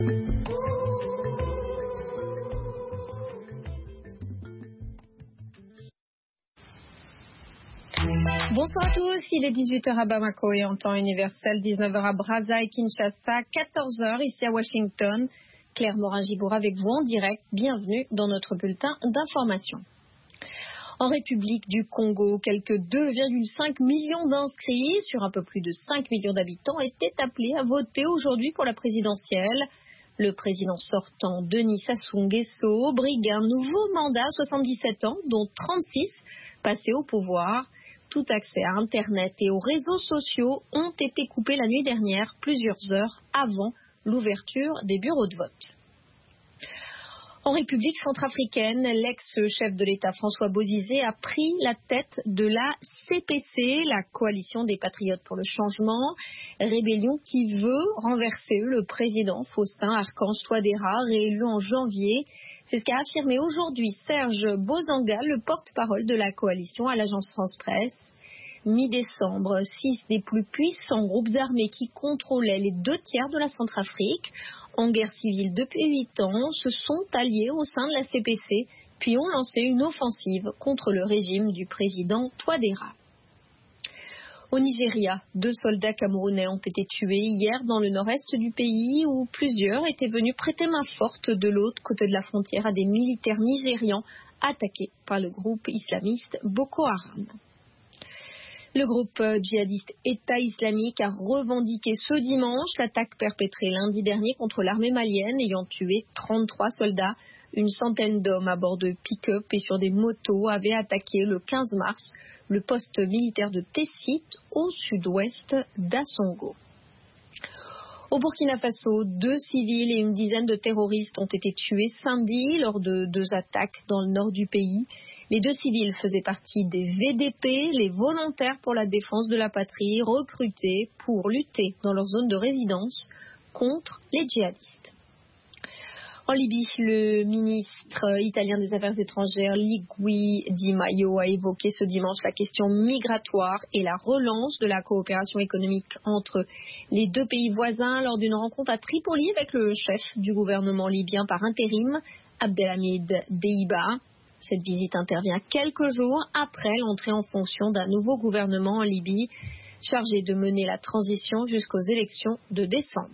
Bonsoir à tous, il est 18h à Bamako et en temps universel, 19h à Brazza et Kinshasa, 14h ici à Washington. Claire Morin-Gibour avec vous en direct, bienvenue dans notre bulletin d'information. En République du Congo, quelques 2,5 millions d'inscrits sur un peu plus de 5 millions d'habitants étaient appelés à voter aujourd'hui pour la présidentielle. Le président sortant, Denis Sassou Nguesso, brigue un nouveau mandat à 77 ans, dont 36 passés au pouvoir. Tout accès à Internet et aux réseaux sociaux ont été coupés la nuit dernière, plusieurs heures avant l'ouverture des bureaux de vote. En République centrafricaine, l'ex-chef de l'État François Bozizé a pris la tête de la CPC, la coalition des patriotes pour le changement, rébellion qui veut renverser le président Faustin Archange Touadéra, réélu en janvier. C'est ce qu'a affirmé aujourd'hui Serge Bozanga, le porte-parole de la coalition à l'agence France-Presse. Mi-décembre, 6 des plus puissants groupes armés qui contrôlaient les 2 tiers de la Centrafrique, en guerre civile depuis 8 ans, se sont alliés au sein de la CPC, puis ont lancé une offensive contre le régime du président Touadéra. Au Nigeria, 2 soldats camerounais ont été tués hier dans le nord-est du pays où plusieurs étaient venus prêter main forte de l'autre côté de la frontière à des militaires nigérians attaqués par le groupe islamiste Boko Haram. Le groupe djihadiste État islamique a revendiqué ce dimanche l'attaque perpétrée lundi dernier contre l'armée malienne ayant tué 33 soldats. Une centaine d'hommes à bord de pick-up et sur des motos avaient attaqué le 15 mars le poste militaire de Tessit au sud-ouest d'Assongo. Au Burkina Faso, 2 civils et une dizaine de terroristes ont été tués samedi lors de 2 attaques dans le nord du pays. Les 2 civils faisaient partie des VDP, les volontaires pour la défense de la patrie, recrutés pour lutter dans leur zone de résidence contre les djihadistes. En Libye, le ministre italien des Affaires étrangères, Luigi Di Maio, a évoqué ce dimanche la question migratoire et la relance de la coopération économique entre les 2 pays voisins lors d'une rencontre à Tripoli avec le chef du gouvernement libyen par intérim, Abdelhamid Deiba. Cette visite intervient quelques jours après l'entrée en fonction d'un nouveau gouvernement en Libye, chargé de mener la transition jusqu'aux élections de décembre.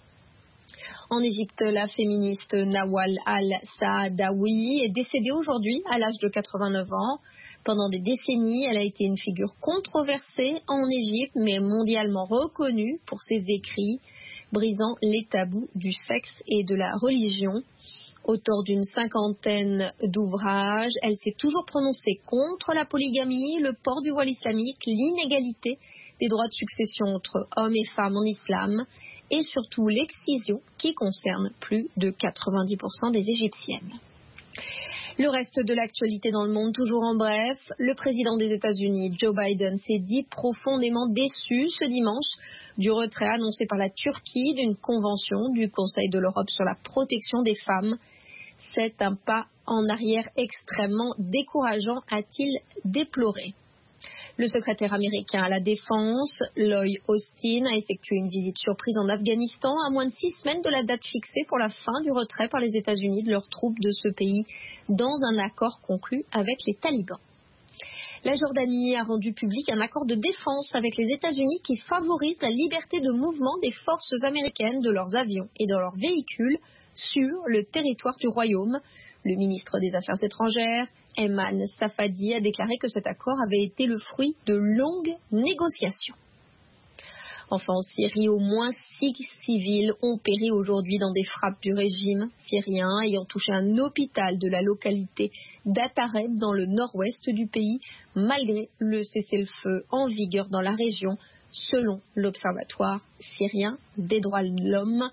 En Égypte, la féministe Nawal al-Saadawi est décédée aujourd'hui à l'âge de 89 ans. Pendant des décennies, elle a été une figure controversée en Égypte, mais mondialement reconnue pour ses écrits, brisant les tabous du sexe et de la religion. Auteure d'une 50aine d'ouvrages, elle s'est toujours prononcée contre la polygamie, le port du voile islamique, l'inégalité des droits de succession entre hommes et femmes en islam et surtout l'excision qui concerne plus de 90% des Égyptiennes. Le reste de l'actualité dans le monde, toujours en bref, le président des États-Unis, Joe Biden, s'est dit profondément déçu ce dimanche du retrait annoncé par la Turquie d'une convention du Conseil de l'Europe sur la protection des femmes. C'est un pas en arrière extrêmement décourageant, a-t-il déploré. Le secrétaire américain à la Défense, Lloyd Austin, a effectué une visite surprise en Afghanistan à moins de 6 semaines de la date fixée pour la fin du retrait par les États-Unis de leurs troupes de ce pays dans un accord conclu avec les talibans. La Jordanie a rendu public un accord de défense avec les États-Unis qui favorise la liberté de mouvement des forces américaines, de leurs avions et de leurs véhicules sur le territoire du royaume. Le ministre des Affaires étrangères, Ayman Safadi, a déclaré que cet accord avait été le fruit de longues négociations. Enfin, en Syrie, au moins 6 civils ont péri aujourd'hui dans des frappes du régime syrien ayant touché un hôpital de la localité d'Atareb dans le nord-ouest du pays, malgré le cessez-le-feu en vigueur dans la région, selon l'Observatoire syrien des droits de l'homme,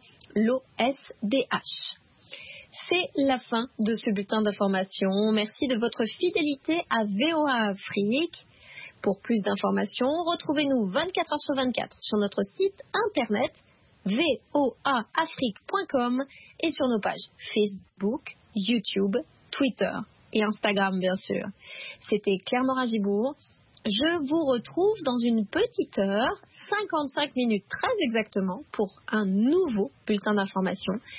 l'OSDH. C'est la fin de ce bulletin d'information. Merci de votre fidélité à VOA Afrique. Pour plus d'informations, retrouvez-nous 24 heures sur 24 sur notre site internet voaafrique.com et sur nos pages Facebook, YouTube, Twitter et Instagram, bien sûr. C'était Claire Morin-Gibour. Je vous retrouve dans une petite heure, 55 minutes très exactement, pour un nouveau bulletin d'information.